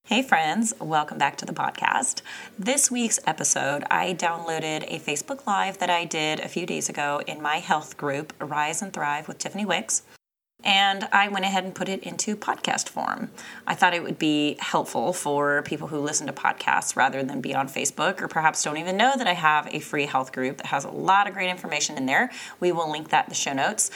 Hey friends, welcome back to the podcast. This week's episode, I downloaded a Facebook Live that I did a few days ago in my health group, Rise and Thrive with Tiffany Wicks, and I went ahead and put it into podcast form. I thought it would be helpful for people who listen to podcasts rather than be on Facebook or perhaps don't even know that I have a free health group that has a lot of great information in there. We will link that in the show notes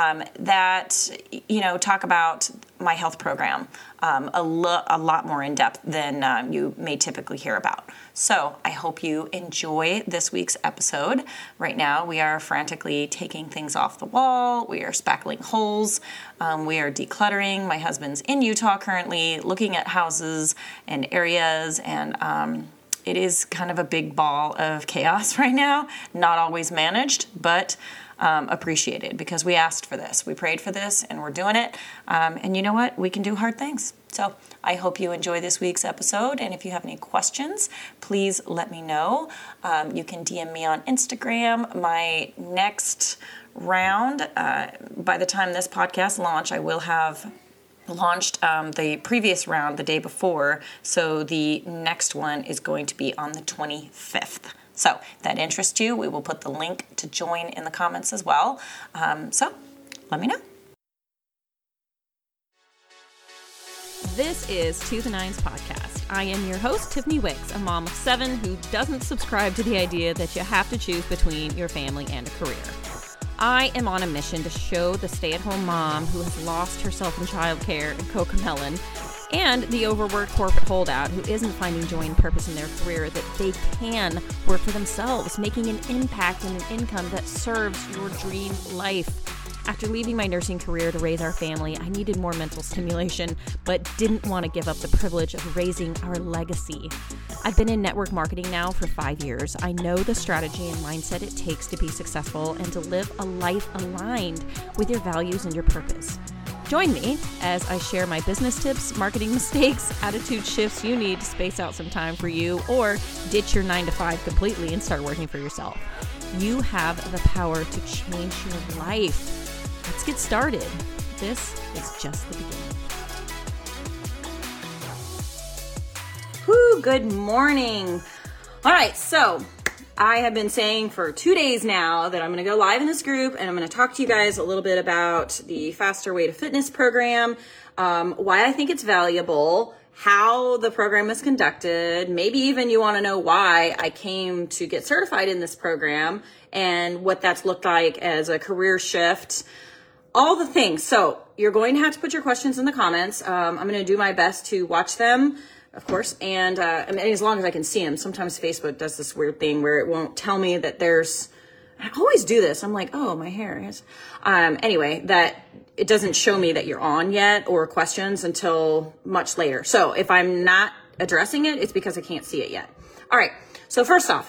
talk about my health program a lot more in depth than you may typically hear about. So I hope you enjoy this week's episode. Right now we are frantically taking things off the wall. We are spackling holes. We are decluttering. My husband's in Utah currently looking at houses and areas, and it is kind of a big ball of chaos right now. Not always managed, but appreciated because we asked for this. We prayed for this and we're doing it. And you know what? We can do hard things. So I hope you enjoy this week's episode. And if you have any questions, please let me know. You can DM me on Instagram. My next round, by the time this podcast launch, I will have launched the previous round the day before. So the next one is going to be on the 25th. So if that interests you, we will put the link to join in the comments as well. So let me know. This is To the Nines podcast. I am your host, Tiffany Wicks, a mom of 7 who doesn't subscribe to the idea that you have to choose between your family and a career. I am on a mission to show the stay-at-home mom who has lost herself in childcare and Cocomelon and the overworked corporate holdout who isn't finding joy and purpose in their career that they can work for themselves, making an impact and an income that serves your dream life. After leaving my nursing career to raise our family, I needed more mental stimulation, but didn't want to give up the privilege of raising our legacy. I've been in network marketing now for 5 years. I know the strategy and mindset it takes to be successful and to live a life aligned with your values and your purpose. Join me as I share my business tips, marketing mistakes, attitude shifts you need to space out some time for you or ditch your 9-to-5 completely and start working for yourself. You have the power to change your life. Let's get started. This is just the beginning. Woo, good morning. All right, so I have been saying for 2 days now that I'm going to go live in this group and I'm going to talk to you guys a little bit about the Faster Way to Fitness program, why I think it's valuable, how the program is conducted. Maybe even you want to know why I came to get certified in this program and what that's looked like as a career shift. All the things. So you're going to have to put your questions in the comments. I'm going to do my best to watch them, of course. And as long as I can see them. Sometimes Facebook does this weird thing where it won't tell me that I always do this. I'm like, oh, my hair is. Anyway, that it doesn't show me that you're on yet or questions until much later. So if I'm not addressing it, it's because I can't see it yet. All right. So first off,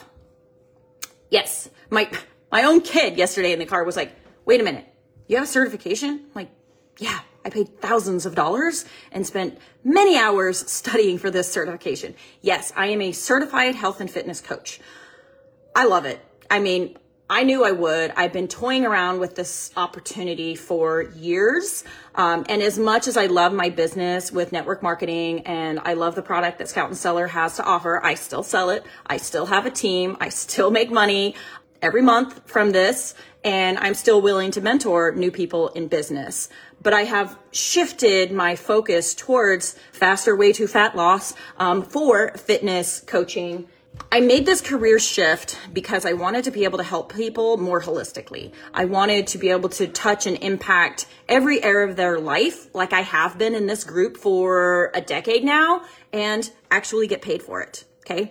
yes, my own kid yesterday in the car was like, wait a minute. You have a certification? I'm like, yeah, I paid thousands of dollars and spent many hours studying for this certification. Yes, I am a certified health and fitness coach. I love it. I mean, I knew I would. I've been toying around with this opportunity for years. And as much as I love my business with network marketing and I love the product that Scout and Seller has to offer, I still sell it. I still have a team. I still make money every month from this, and I'm still willing to mentor new people in business. But I have shifted my focus towards faster way to fat loss for fitness coaching. I made this career shift because I wanted to be able to help people more holistically. I wanted to be able to touch and impact every area of their life like I have been in this group for a decade now and actually get paid for it, okay?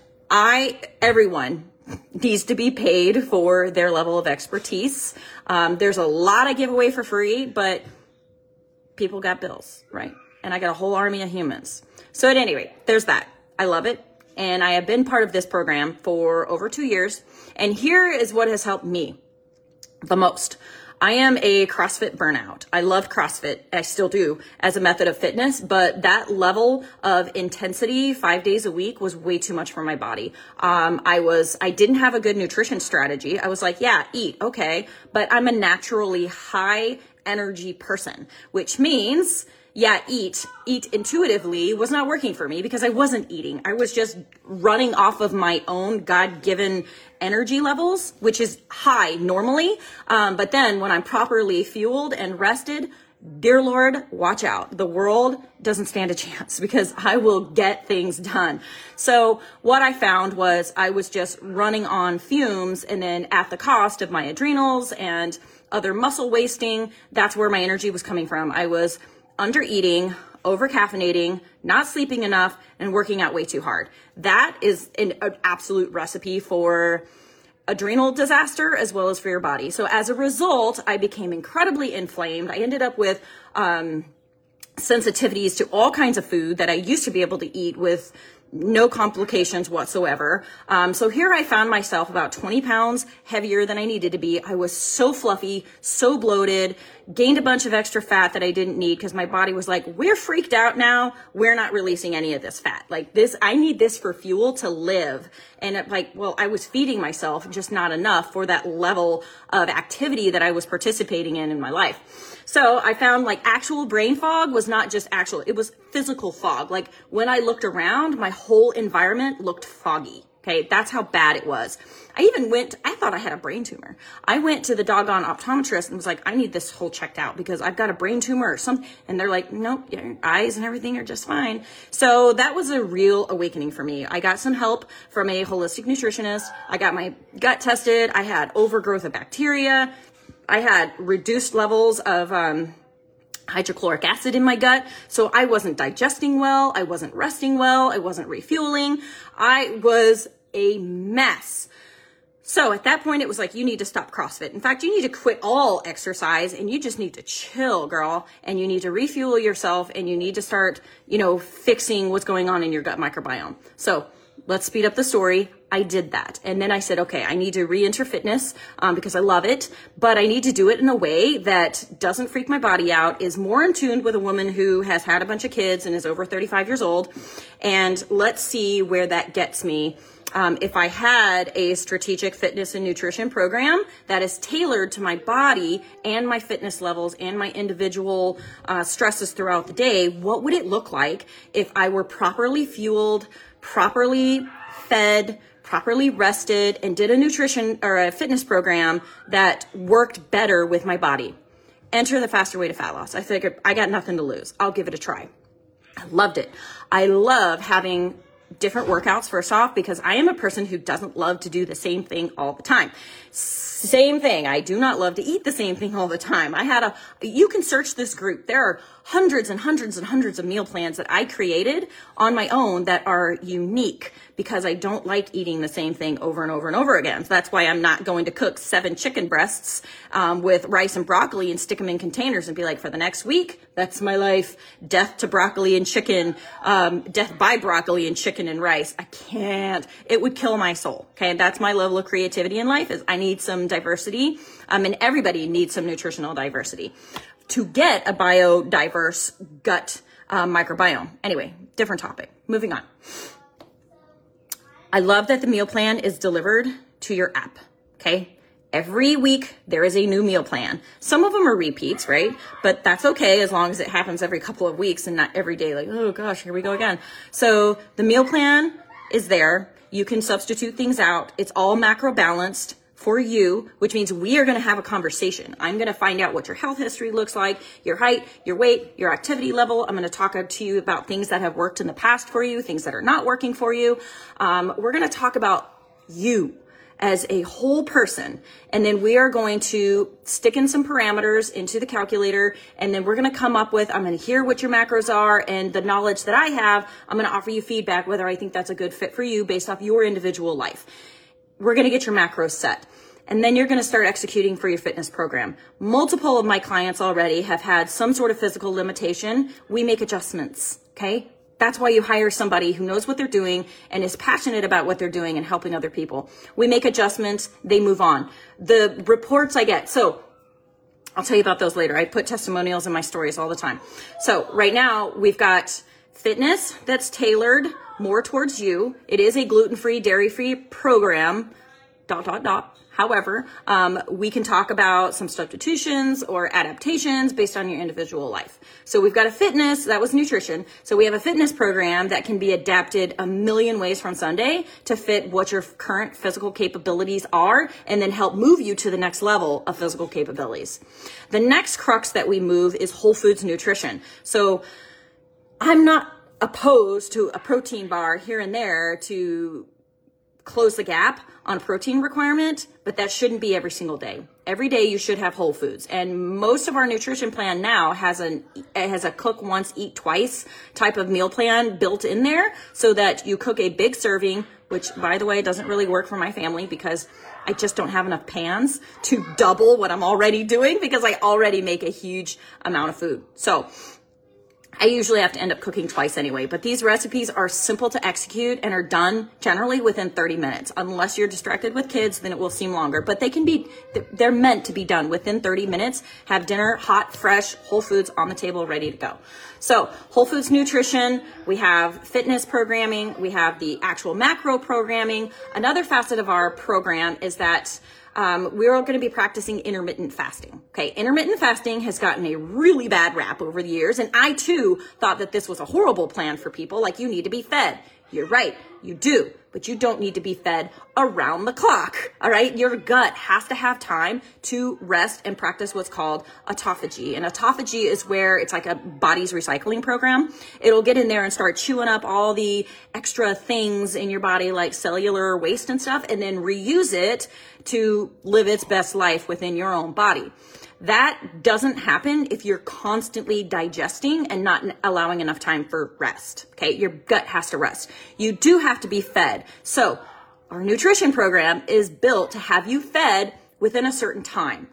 Everyone needs to be paid for their level of expertise. There's a lot I give away for free, but people got bills, right? And I got a whole army of humans. So at any rate, there's that. I love it. And I have been part of this program for over 2 years. And here is what has helped me the most. I am a CrossFit burnout. I love CrossFit. I still do as a method of fitness, but that level of intensity 5 days a week was way too much for my body. I didn't have a good nutrition strategy. I was like, yeah, eat. Okay. But I'm a naturally high energy person, which means eat intuitively was not working for me because I wasn't eating. I was just running off of my own God-given energy levels, which is high normally. But then when I'm properly fueled and rested, dear Lord, watch out. The world doesn't stand a chance because I will get things done. So what I found was I was just running on fumes, and then at the cost of my adrenals and other muscle wasting, that's where my energy was coming from. I was under eating, over caffeinating, not sleeping enough, and working out way too hard. That is an absolute recipe for adrenal disaster as well as for your body. So as a result, I became incredibly inflamed. I ended up with sensitivities to all kinds of food that I used to be able to eat with no complications whatsoever. So here I found myself about 20 pounds heavier than I needed to be. I was so fluffy, so bloated, gained a bunch of extra fat that I didn't need because my body was like, we're freaked out now. We're not releasing any of this fat. Like this, I need this for fuel to live. And I was feeding myself, just not enough for that level of activity that I was participating in my life. So I found like actual brain fog was not just actual, it was physical fog. Like when I looked around, my whole environment looked foggy. Okay, that's how bad it was. I thought I had a brain tumor. I went to the doggone optometrist and was like, I need this whole checked out because I've got a brain tumor or something. And they're like, nope, your eyes and everything are just fine. So that was a real awakening for me. I got some help from a holistic nutritionist. I got my gut tested. I had overgrowth of bacteria. I had reduced levels of hydrochloric acid in my gut. So I wasn't digesting well. I wasn't resting well. I wasn't refueling. I was a mess. So at that point, it was like, you need to stop CrossFit. In fact, you need to quit all exercise and you just need to chill, girl. And you need to refuel yourself and you need to start, fixing what's going on in your gut microbiome. So let's speed up the story. I did that. And then I said, okay, I need to re-enter fitness because I love it, but I need to do it in a way that doesn't freak my body out, is more in tune with a woman who has had a bunch of kids and is over 35 years old. And let's see where that gets me. If I had a strategic fitness and nutrition program that is tailored to my body and my fitness levels and my individual stresses throughout the day, what would it look like if I were properly fueled, properly fed, properly rested, and did a nutrition or a fitness program that worked better with my body? Enter the Faster Way to Fat Loss. I figured I got nothing to lose. I'll give it a try. I loved it. I love having different workouts, first off, because I am a person who doesn't love to do the same thing all the time. Same thing. I do not love to eat the same thing all the time. You can search this group. There are hundreds and hundreds and hundreds of meal plans that I created on my own that are unique because I don't like eating the same thing over and over and over again. So that's why I'm not going to cook 7 chicken breasts with rice and broccoli and stick them in containers and be like, for the next week, that's my life. Death to broccoli and chicken, death by broccoli and chicken and rice. I can't. It would kill my soul. Okay. That's my level of creativity in life, is I need some diversity. And everybody needs some nutritional diversity to get a biodiverse gut microbiome. Anyway, different topic. Moving on. I love that the meal plan is delivered to your app. Okay. Every week there is a new meal plan. Some of them are repeats, right? But that's okay as long as it happens every couple of weeks and not every day. Like, oh gosh, here we go again. So the meal plan is there. You can substitute things out. It's all macro balanced for you, which means we are going to have a conversation. I'm going to find out what your health history looks like, your height, your weight, your activity level. I'm going to talk to you about things that have worked in the past for you, things that are not working for you. We're going to talk about you as a whole person. And then we are going to stick in some parameters into the calculator. And then we're going to come up with, I'm going to hear what your macros are, and the knowledge that I have, I'm going to offer you feedback, whether I think that's a good fit for you based off your individual life. We're going to get your macros set. And then you're going to start executing for your fitness program. Multiple of my clients already have had some sort of physical limitation. We make adjustments. Okay. That's why you hire somebody who knows what they're doing and is passionate about what they're doing and helping other people. We make adjustments. They move on. The reports I get. So I'll tell you about those later. I put testimonials in my stories all the time. So right now we've got fitness that's tailored more towards you. It is a gluten-free, dairy-free program, However, we can talk about some substitutions or adaptations based on your individual life. So we've got a fitness, that was nutrition. So we have a fitness program that can be adapted a million ways from Sunday to fit what your current physical capabilities are and then help move you to the next level of physical capabilities. The next crux that we move is whole foods nutrition. So I'm not opposed to a protein bar here and there to close the gap on a protein requirement, but that shouldn't be every single day. Every day you should have whole foods. And most of our nutrition plan now has a cook once, eat twice type of meal plan built in there so that you cook a big serving, which by the way, doesn't really work for my family because I just don't have enough pans to double what I'm already doing because I already make a huge amount of food. So I usually have to end up cooking twice anyway, but these recipes are simple to execute and are done generally within 30 minutes. Unless you're distracted with kids, then it will seem longer, but they're meant to be done within 30 minutes. Have dinner, hot, fresh, whole foods on the table, ready to go. So whole foods nutrition, we have fitness programming, we have the actual macro programming. Another facet of our program is that we're all going to be practicing intermittent fasting. Okay. Intermittent fasting has gotten a really bad rap over the years. And I too thought that this was a horrible plan for people. Like, you need to be fed. You're right. You do, but you don't need to be fed around the clock. All right. Your gut has to have time to rest and practice what's called autophagy. And autophagy is where it's like a body's recycling program. It'll get in there and start chewing up all the extra things in your body, like cellular waste and stuff, and then reuse it to live its best life within your own body. That doesn't happen if you're constantly digesting and not allowing enough time for rest. Okay. Your gut has to rest. You do have to be fed. So our nutrition program is built to have you fed within a certain time.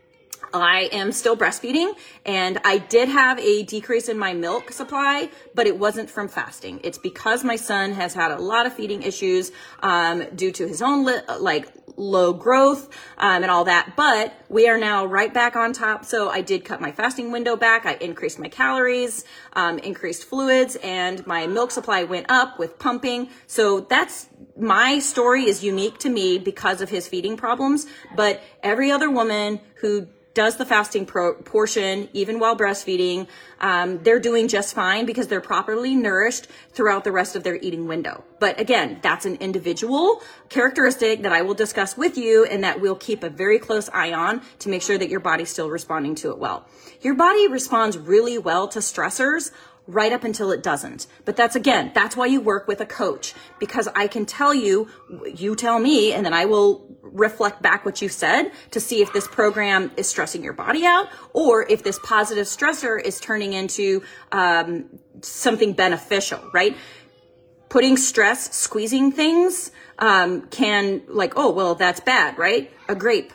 I am still breastfeeding and I did have a decrease in my milk supply, but it wasn't from fasting. It's because my son has had a lot of feeding issues, due to his own low growth, and all that, but we are now right back on top. So I did cut my fasting window back. I increased my calories, increased fluids, and my milk supply went up with pumping. So my story is unique to me because of his feeding problems, but every other woman who does the fasting portion, even while breastfeeding, they're doing just fine because they're properly nourished throughout the rest of their eating window. But again, that's an individual characteristic that I will discuss with you and that we'll keep a very close eye on to make sure that your body's still responding to it well. Your body responds really well to stressors right up until it doesn't. But that's why you work with a coach, because I can tell you, you tell me, and then I will reflect back what you said to see if this program is stressing your body out or if this positive stressor is turning into something beneficial, right? Putting stress, squeezing things can that's bad, right? A grape.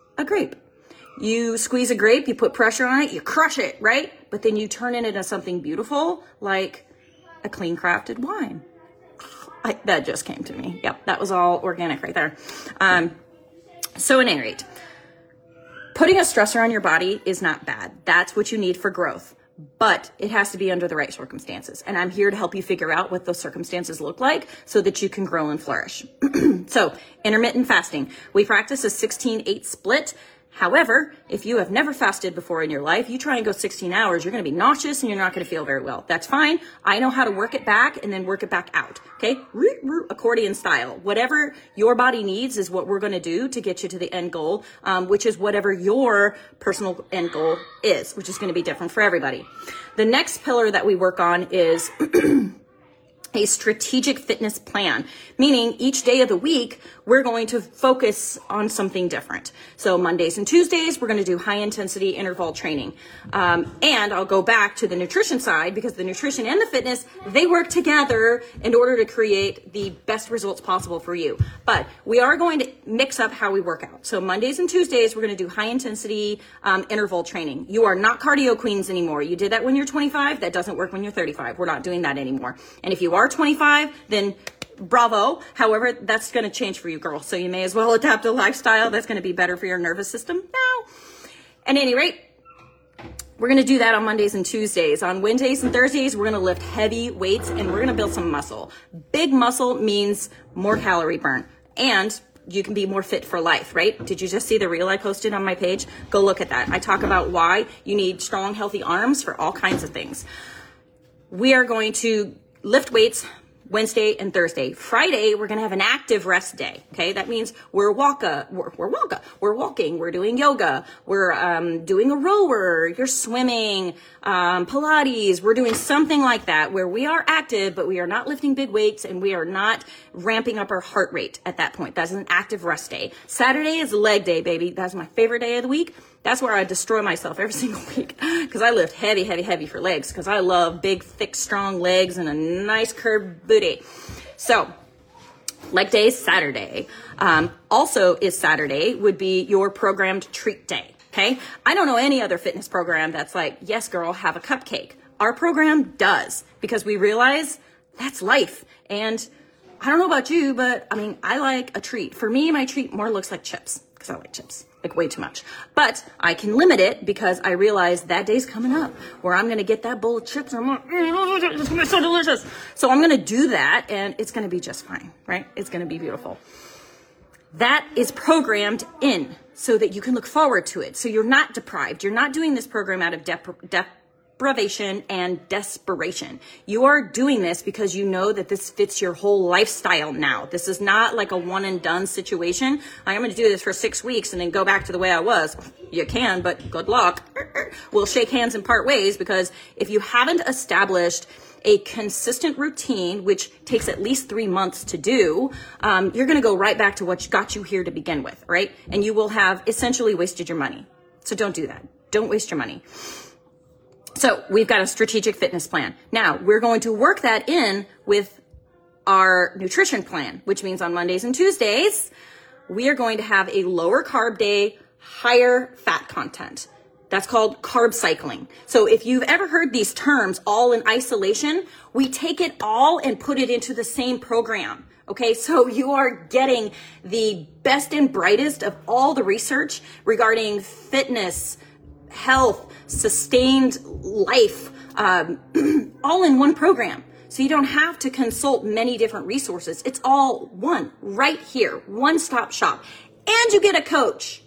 You squeeze a grape, you put pressure on it, you crush it, right? But then you turn it into something beautiful, like a clean crafted wine. That just came to me. Yep, that was all organic right there. So at any rate, putting a stressor on your body is not bad. That's what you need for growth, but it has to be under the right circumstances. And I'm here to help you figure out what those circumstances look like so that you can grow and flourish. So intermittent fasting, we practice a 16-8 split. However, if you have never fasted before in your life, you try and go 16 hours, you're going to be nauseous and you're not going to feel very well. That's fine. I know how to work it back and then work it back out. Okay. Accordion style. Whatever your body needs is what we're going to do to get you to the end goal, which is whatever your personal end goal is, which is going to be different for everybody. The next pillar that we work on is a strategic fitness plan, meaning each day of the week, we're going to focus on something different. So Mondays and Tuesdays, we're going to do high intensity interval training. And I'll go back to the nutrition side because the nutrition and the fitness, they work together in order to create the best results possible for you. But we are going to mix up how we work out. So Mondays and Tuesdays, we're going to do high intensity interval training. You are not cardio queens anymore. You did that when you're 25. That doesn't work when you're 35. We're not doing that anymore. And if you are 25, then bravo. However, that's going to change for you, girl. So you may as well adapt a lifestyle that's going to be better for your nervous system now. At any rate, we're going to do that on Mondays and Tuesdays. On Wednesdays and Thursdays, we're going to lift heavy weights and we're going to build some muscle. Big muscle means more calorie burn. And you can be more fit for life, right? Did you just see the reel I posted on my page? Go look at that. I talk about why you need strong, healthy arms for all kinds of things. We are going to lift weights Wednesday and Thursday. Friday, we're going to have an active rest day. Okay. That means we're walking, we're doing yoga, we're doing a rower, you're swimming, Pilates. We're doing something like that where we are active, but we are not lifting big weights and we are not ramping up our heart rate at that point. That's an active rest day. Saturday is leg day, baby. That's my favorite day of the week. That's where I destroy myself every single week because I lift heavy for legs because I love big, thick, strong legs and a nice curved booty. So leg day is Saturday. Also is Saturday would be your programmed treat day. Okay. I don't know any other fitness program that's like, yes, girl, have a cupcake. Our program does because we realize that's life. And I don't know about you, but I mean, I like a treat. For me, my treat more looks like chips because I like chips. Like way too much. But I can limit it because I realize that day's coming up where I'm going to get that bowl of chips and I'm like, it's going to be so delicious. So I'm going to do that and it's going to be just fine, right? It's going to be beautiful. That is programmed in so that you can look forward to it. So you're not deprived. You're not doing this program out of deprivation and desperation. You are doing this because you know that this fits your whole lifestyle now. This is not like a one and done situation. I'm going to do this for 6 weeks and then go back to the way I was. You can, but good luck. We'll shake hands and part ways because if you haven't established a consistent routine, which takes at least 3 months to do, you're going to go right back to what got you here to begin with, right? And you will have essentially wasted your money. So don't do that. Don't waste your money. So we've got a strategic fitness plan. Now we're going to work that in with our nutrition plan, which means on Mondays and Tuesdays, we are going to have a lower carb day, higher fat content. That's called carb cycling. So if you've ever heard these terms all in isolation, we take it all and put it into the same program. Okay, so you are getting the best and brightest of all the research regarding fitness, health, sustained life, all in one program. So you don't have to consult many different resources. It's all one right here, one-stop shop. And you get a coach.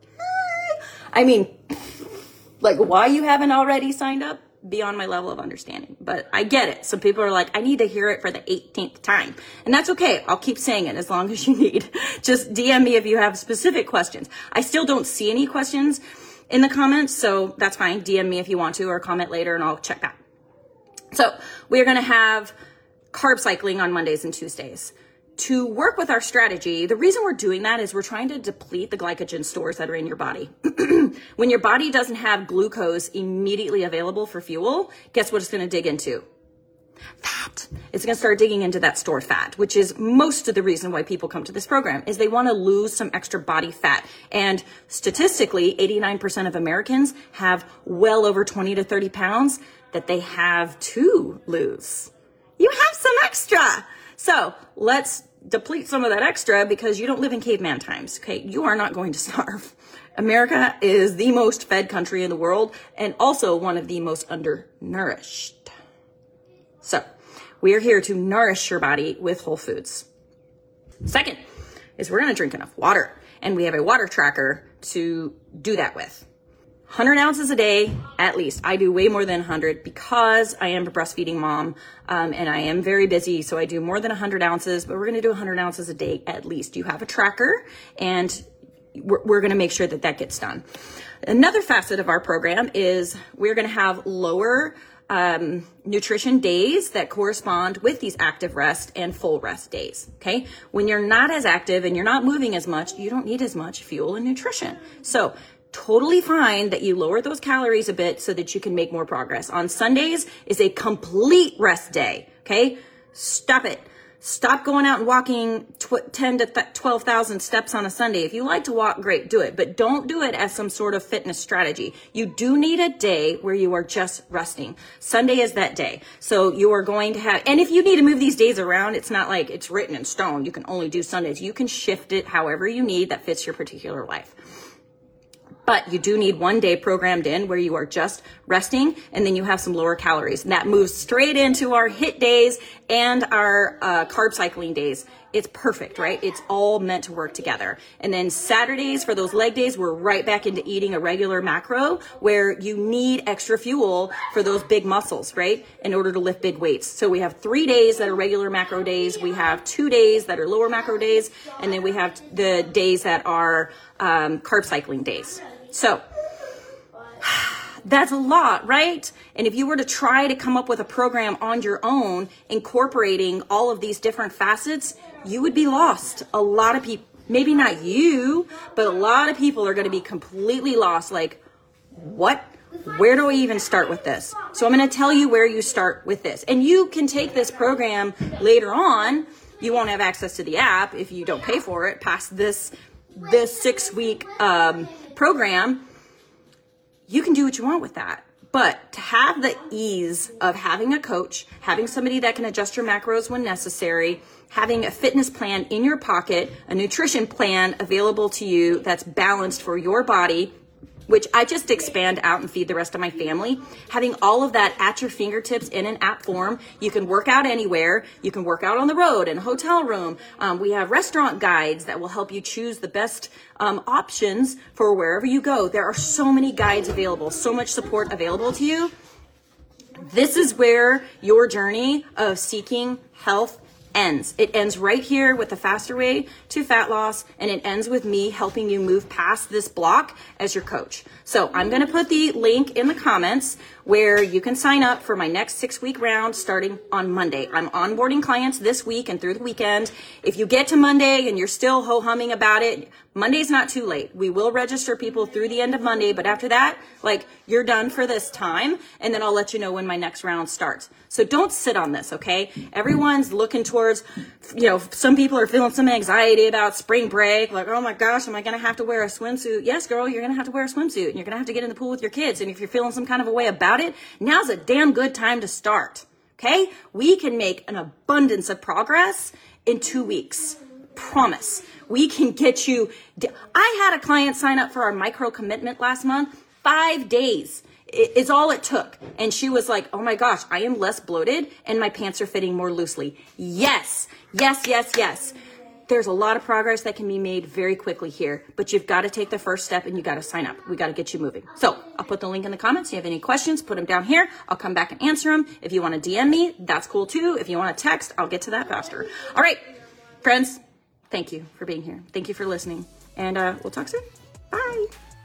I mean, like why you haven't already signed up, beyond my level of understanding. But I get it. Some people are like, I need to hear it for the 18th time. And that's okay. I'll keep saying it as long as you need. Just DM me if you have specific questions. I still don't see any questions in the comments, so that's fine. DM me if you want to or comment later and I'll check that. So we're going to have carb cycling on Mondays and Tuesdays. To work with our strategy, the reason we're doing that is we're trying to deplete the glycogen stores that are in your body. When your body doesn't have glucose immediately available for fuel, guess what it's going to dig into? Fat. It's going to start digging into that stored fat, which is most of the reason why people come to this program is they want to lose some extra body fat. And statistically, 89% of Americans have well over 20 to 30 pounds that they have to lose. You have some extra. So let's deplete some of that extra because you don't live in caveman times. Okay. You are not going to starve. America is the most fed country in the world and also one of the most undernourished. So we are here to nourish your body with whole foods. Second is we're going to drink enough water, and we have a water tracker to do that with. 100 ounces a day, at least. I do way more than 100 because I am a breastfeeding mom, and I am very busy. So I do more than 100 ounces, but we're going to do 100 ounces a day at least. You have a tracker, and we're going to make sure that that gets done. Another facet of our program is we're going to have lower nutrition days that correspond with these active rest and full rest days. Okay. When you're not as active and you're not moving as much, you don't need as much fuel and nutrition. So totally fine that you lower those calories a bit so that you can make more progress. On Sundays is a complete rest day. Okay. Stop it. Stop going out and walking 10 to 12,000 steps on a Sunday. If you like to walk, great, do it. But don't do it as some sort of fitness strategy. You do need a day where you are just resting. Sunday is that day. So you are going to have, and if you need to move these days around, it's not like it's written in stone. You can only do Sundays. You can shift it however you need that fits your particular life. But you do need 1 day programmed in where you are just resting, and then you have some lower calories. And that moves straight into our HIIT days and our carb cycling days. It's perfect, right? It's all meant to work together. And then Saturdays, for those leg days, we're right back into eating a regular macro where you need extra fuel for those big muscles, right? In order to lift big weights. So we have 3 days that are regular macro days. We have 2 days that are lower macro days. And then we have the days that are carb cycling days. So that's a lot, right? And if you were to try to come up with a program on your own, incorporating all of these different facets, you would be lost. A lot of people, maybe not you, but a lot of people are going to be completely lost. Like, what? Where do I even start with this? So I'm going to tell you where you start with this. And you can take this program later on. You won't have access to the app if you don't pay for it past this 6-week program. You can do what you want with that. But to have the ease of having a coach, having somebody that can adjust your macros when necessary, having a fitness plan in your pocket, a nutrition plan available to you that's balanced for your body, which I just expand out and feed the rest of my family. Having all of that at your fingertips in an app form. You can work out anywhere. You can work out on the road, in a hotel room. We have restaurant guides that will help you choose the best options for wherever you go. There are so many guides available, so much support available to you. This is where your journey of seeking health ends. It ends right here with the Faster Way to Fat Loss, and it ends with me helping you move past this block as your coach. So I'm going to put the link in the comments where you can sign up for my next 6-week round starting on Monday. I'm onboarding clients this week and through the weekend. If you get to Monday and you're still ho-humming about it, Monday's not too late. We will register people through the end of Monday, but after that, you're done for this time, and then I'll let you know when my next round starts. So don't sit on this, okay? Everyone's looking towards, some people are feeling some anxiety about spring break, like, oh my gosh, am I gonna have to wear a swimsuit? Yes, girl, you're gonna have to wear a swimsuit, and you're gonna have to get in the pool with your kids, and if you're feeling some kind of a way about it, now's a damn good time to start, okay? We can make an abundance of progress in 2 weeks. Promise. We can get you. I had a client sign up for our micro commitment last month. 5 days is all it took. And she was like, oh my gosh, I am less bloated and my pants are fitting more loosely. Yes, yes, yes, yes. There's a lot of progress that can be made very quickly here, but you've got to take the first step and you got to sign up. We got to get you moving. So I'll put the link in the comments. If you have any questions, put them down here. I'll come back and answer them. If you want to DM me, that's cool too. If you want to text, I'll get to that faster. All right, friends. Thank you for being here. Thank you for listening. And we'll talk soon. Bye.